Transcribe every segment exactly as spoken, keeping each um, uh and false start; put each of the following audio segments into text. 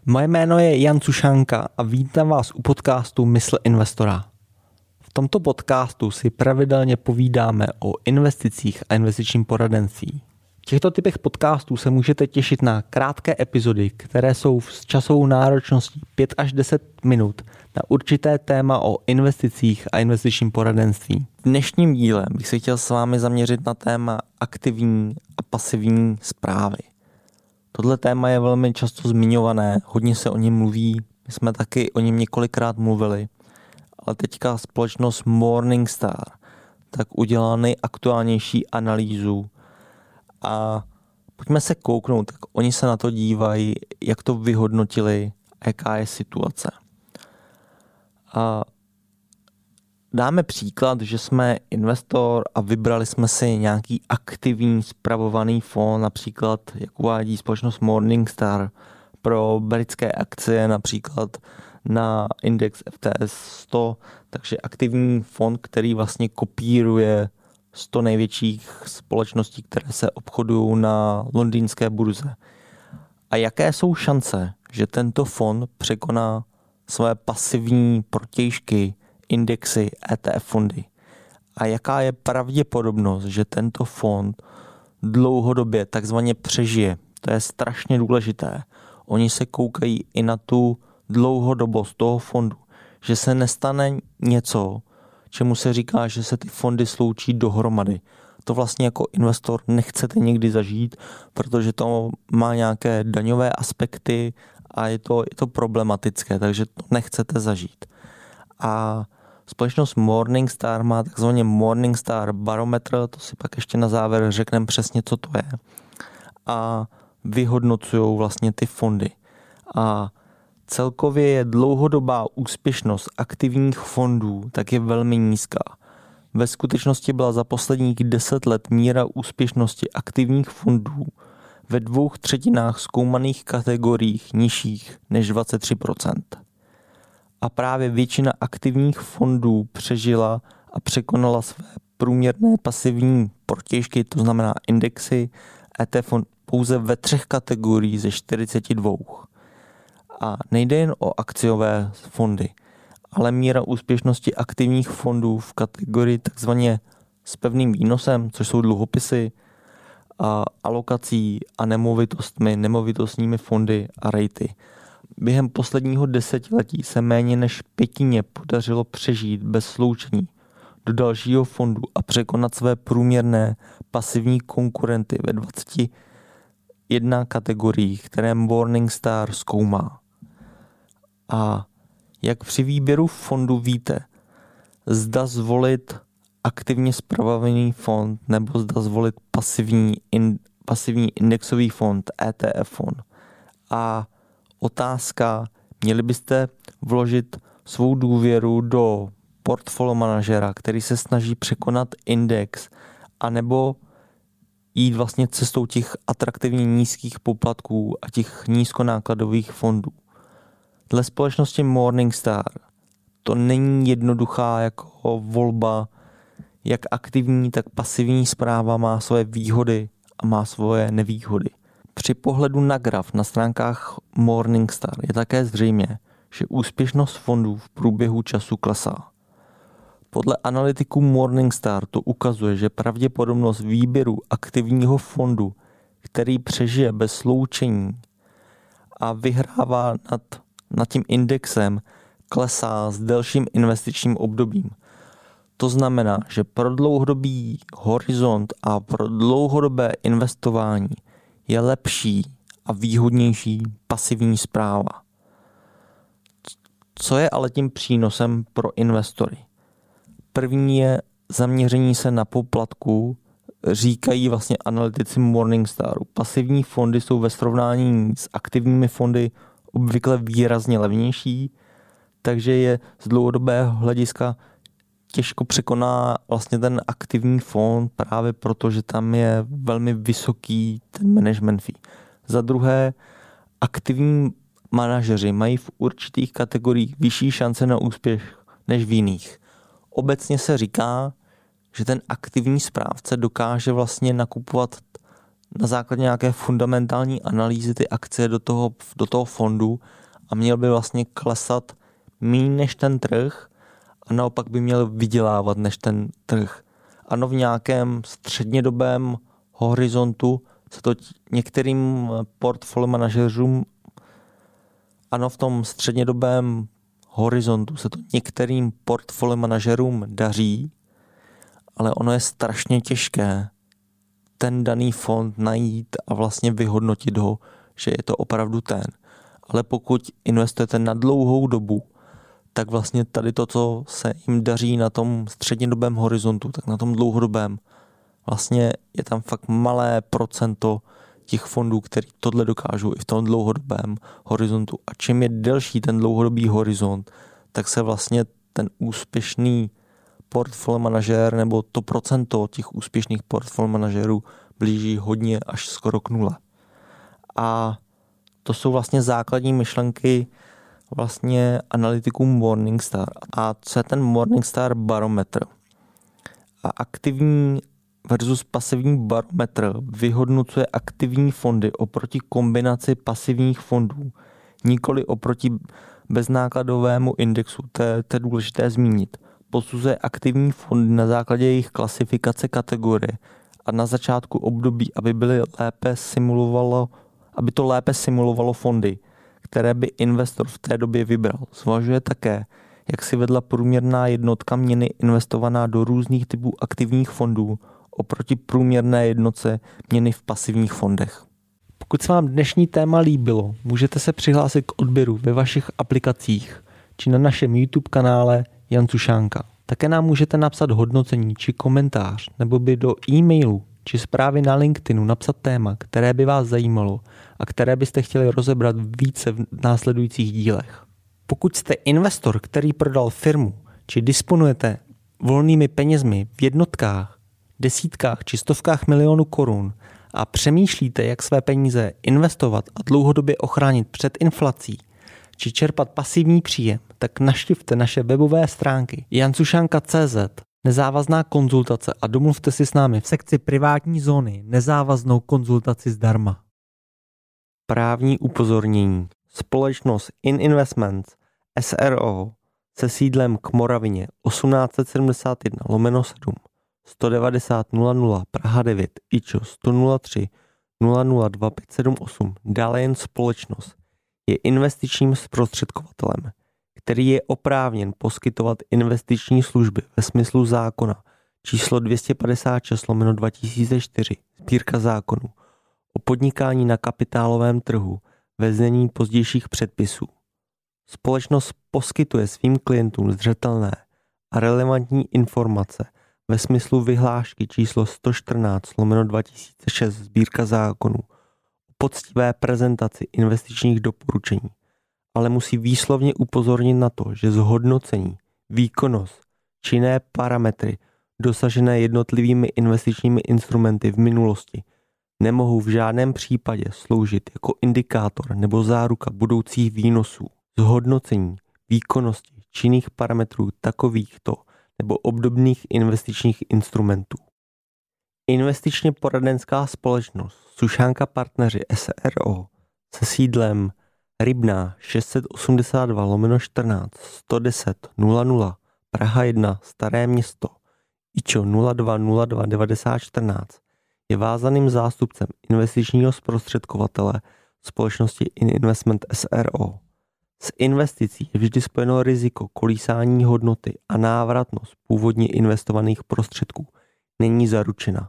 Moje jméno je Jan Cušánka a vítám vás u podcastu Mysl investora. V tomto podcastu si pravidelně povídáme o investicích a investičním poradenství. V těchto typech podcastů se můžete těšit na krátké epizody, které jsou s časovou náročností pět až deset minut na určité téma o investicích a investičním poradenství. V dnešním díle bych se chtěl s vámi zaměřit na téma aktivní a pasivní správy. Tohle téma je velmi často zmiňované, hodně se o něm mluví, my jsme taky o něm několikrát mluvili, ale teďka společnost Morningstar tak udělala nejaktuálnější analýzu a pojďme se kouknout, tak oni se na to dívají, jak to vyhodnotili a jaká je situace. A dáme příklad, že jsme investor a vybrali jsme si nějaký aktivní spravovaný fond, například, jak uvádí společnost Morningstar, pro britské akcie, například na index F T S sto, takže aktivní fond, který vlastně kopíruje sto největších společností, které se obchodují na londýnské burze. A jaké jsou šance, že tento fond překoná své pasivní protějšky, indexy, E T F fondy? A jaká je pravděpodobnost, že tento fond dlouhodobě takzvaně přežije? To je strašně důležité. Oni se koukají i na tu dlouhodobost toho fondu, že se nestane něco, čemu se říká, že se ty fondy sloučí dohromady. To vlastně jako investor nechcete nikdy zažít, protože to má nějaké daňové aspekty a je to, je to problematické, takže to nechcete zažít. A společnost Morningstar má takzvaně Morningstar Barometr, to si pak ještě na závěr řekneme přesně, co to je. A vyhodnocují vlastně ty fondy. A celkově je dlouhodobá úspěšnost aktivních fondů tak je velmi nízká. Ve skutečnosti byla za posledních deset let míra úspěšnosti aktivních fondů ve dvou třetinách zkoumaných kategoriích nižších než dvacet tři procent. A právě většina aktivních fondů přežila a překonala své průměrné pasivní protějšky, to znamená indexy, E T F pouze ve třech kategoriích ze čtyřiceti dvou. A nejde jen o akciové fondy, ale míra úspěšnosti aktivních fondů v kategorii takzvaně s pevným výnosem, což jsou dluhopisy, a alokací a nemovitostmi, nemovitostními fondy a rejty. Během posledního desetiletí se méně než pětině podařilo přežít bez sloučení do dalšího fondu a překonat své průměrné pasivní konkurenty ve dvaceti jedna kategoriích, které Morningstar zkoumá. A jak při výběru fondu víte, zda zvolit aktivně spravovaný fond nebo zda zvolit pasivní, in, pasivní indexový fond, E T F fond. A otázka, měli byste vložit svou důvěru do portfolio manažera, který se snaží překonat index, anebo jít vlastně cestou těch atraktivně nízkých poplatků a těch nízkonákladových fondů. Dle společnosti Morningstar to není jednoduchá jako volba, jak aktivní, tak pasivní správa má svoje výhody a má svoje nevýhody. Při pohledu na graf na stránkách Morningstar je také zřejmé, že úspěšnost fondů v průběhu času klesá. Podle analytiků Morningstar to ukazuje, že pravděpodobnost výběru aktivního fondu, který přežije bez sloučení a vyhrává nad, nad tím indexem, klesá s delším investičním obdobím. To znamená, že pro dlouhodobý horizont a pro dlouhodobé investování je lepší a výhodnější pasivní správa. Co je ale tím přínosem pro investory? První je zaměření se na poplatku, říkají vlastně analytici Morningstaru. Pasivní fondy jsou ve srovnání s aktivními fondy obvykle výrazně levnější, takže je z dlouhodobého hlediska těžko překoná vlastně ten aktivní fond právě proto, že tam je velmi vysoký ten management fee. Za druhé, aktivní manažeři mají v určitých kategoriích vyšší šance na úspěch než v jiných. Obecně se říká, že ten aktivní správce dokáže vlastně nakupovat na základě nějaké fundamentální analýzy ty akcie do toho, do toho fondu a měl by vlastně klesat méně než ten trh a naopak by měl vydělávat než ten trh. Ano, v nějakém střednědobém horizontu se to některým portfolio manažerům ano, v tom střednědobém horizontu se to některým portfolio manažerům daří, ale ono je strašně těžké ten daný fond najít a vlastně vyhodnotit ho, že je to opravdu ten. Ale pokud investujete na dlouhou dobu, tak vlastně tady to, co se jim daří na tom střednědobém horizontu, tak na tom dlouhodobém vlastně je tam fakt malé procento těch fondů, který tohle dokážou i v tom dlouhodobém horizontu. A čím je delší ten dlouhodobý horizont, tak se vlastně ten úspěšný portfolio manažér nebo to procento těch úspěšných portfolio manažérů blíží hodně až skoro k nule. A to jsou vlastně základní myšlenky vlastně analytikům Morningstar. A co je ten Morningstar barometr? A aktivní versus pasivní barometr vyhodnocuje aktivní fondy oproti kombinaci pasivních fondů, nikoli oproti beznákladovému indexu. To je, to je důležité zmínit. Posuzuje aktivní fondy na základě jejich klasifikace kategorie a na začátku období, aby byly lépe simulovalo, aby to lépe simulovalo fondy, které by investor v té době vybral. Zvažuje také, jak si vedla průměrná jednotka měny investovaná do různých typů aktivních fondů oproti průměrné jednotce měny v pasivních fondech. Pokud se vám dnešní téma líbilo, můžete se přihlásit k odběru ve vašich aplikacích či na našem YouTube kanále Jan Sušánka. Také nám můžete napsat hodnocení či komentář nebo by do e-mailu či zprávy na LinkedInu napsat téma, které by vás zajímalo a které byste chtěli rozebrat více v následujících dílech. Pokud jste investor, který prodal firmu, či disponujete volnými penězmi v jednotkách, desítkách či stovkách milionů korun a přemýšlíte, jak své peníze investovat a dlouhodobě ochránit před inflací, či čerpat pasivní příjem, tak navštivte naše webové stránky jan sušanka tečka cé zet, nezávazná konzultace a domluvte si s námi v sekci privátní zóny nezávaznou konzultaci zdarma. Právní upozornění. Společnost In Investments es er o se sídlem k Moravině osmnáct set sedmdesát jedna lomeno sedm sto devadesát nula nula Praha devět I Č O sto nula tři nula nula dva pět sedm osm, dále jen společnost, je investičním zprostředkovatelem, který je oprávněn poskytovat investiční služby ve smyslu zákona číslo dvě stě padesát šest lomeno dva tisíce čtyři, sbírka zákonů o podnikání na kapitálovém trhu ve znění pozdějších předpisů. Společnost poskytuje svým klientům zřetelné a relevantní informace ve smyslu vyhlášky číslo sto čtrnáct lomeno dva tisíce šest, sbírka zákonů o poctivé prezentaci investičních doporučení, ale musí výslovně upozornit na to, že zhodnocení, výkonnost či jiné parametry dosažené jednotlivými investičními instrumenty v minulosti nemohou v žádném případě sloužit jako indikátor nebo záruka budoucích výnosů. Zhodnocení, výkonnosti či jiných parametrů takovýchto nebo obdobných investičních instrumentů. Investičně poradenská společnost Sušánka partneři es er o se sídlem Rybná šest set osmdesát dva lomeno čtrnáct sto deset nula nula Praha jedna Staré Město I Č O nula dva nula dva devadesát čtrnáct je vázaným zástupcem investičního zprostředkovatele společnosti In Investment es er o. S investicí je vždy spojeno riziko kolísání hodnoty a návratnost původně investovaných prostředků není zaručena.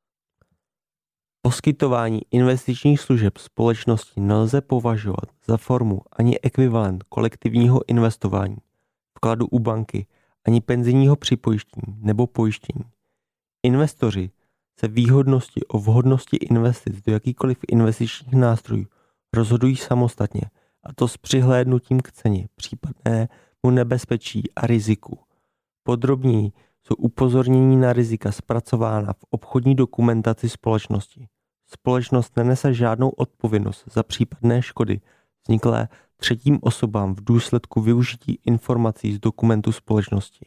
Poskytování investičních služeb společnosti nelze považovat za formu ani ekvivalent kolektivního investování, vkladu u banky, ani penzijního připojištění nebo pojištění. Investoři se výhodnosti o vhodnosti investic do jakýkoliv investičních nástrojů rozhodují samostatně, a to s přihlédnutím k ceně, případnému nebezpečí a riziku. Podrobněji jsou upozornění na rizika zpracována v obchodní dokumentaci společnosti. Společnost nenese žádnou odpovědnost za případné škody vzniklé třetím osobám v důsledku využití informací z dokumentu společnosti.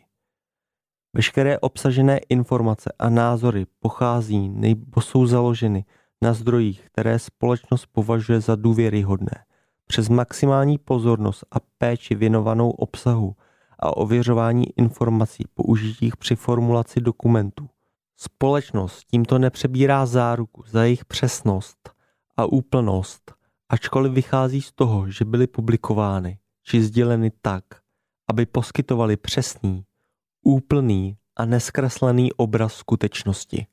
Veškeré obsažené informace a názory pochází nebo jsou založeny na zdrojích, které společnost považuje za důvěryhodné, přes maximální pozornost a péči věnovanou obsahu a ověřování informací použitých při formulaci dokumentů. Společnost tímto nepřebírá záruku za jejich přesnost a úplnost, ačkoliv vychází z toho, že byly publikovány či sděleny tak, aby poskytovaly přesný, úplný a neskreslený obraz skutečnosti.